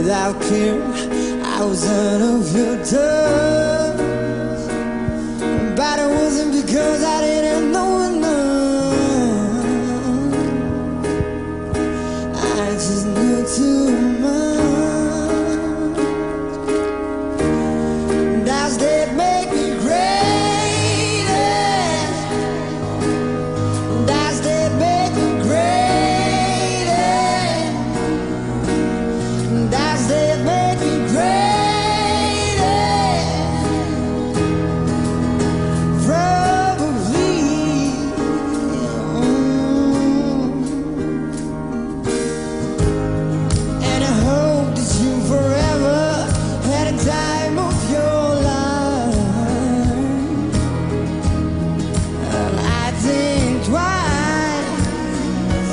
without care. I was out of your touch, but it wasn't because I didn't know enough. I just knew too much. Does that make me greater? Does that make me greater? Does that make me greater? Probably. And I hope that you forever had a time of your life. I think twice.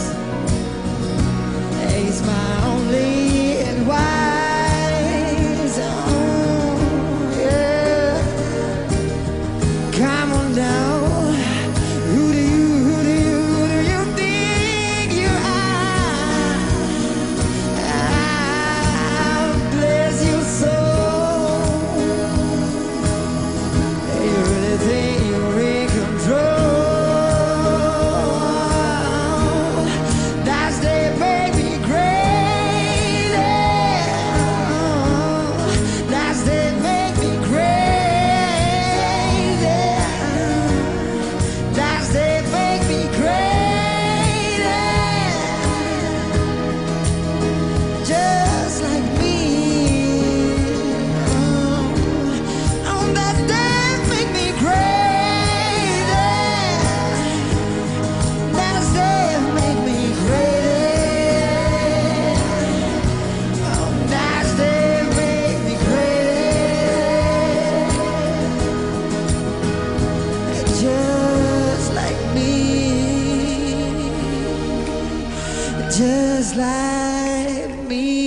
It's my only advice. Oh, yeah. Come on now. Who do you think you are? Bless your soul. You really think you're in control? Does that make me greater? Does that make me greater? Does that make me greater? Just like me. Oh, does that make me greater? Does that make me greater? Oh, does that make me greater? Just like me. Just like me.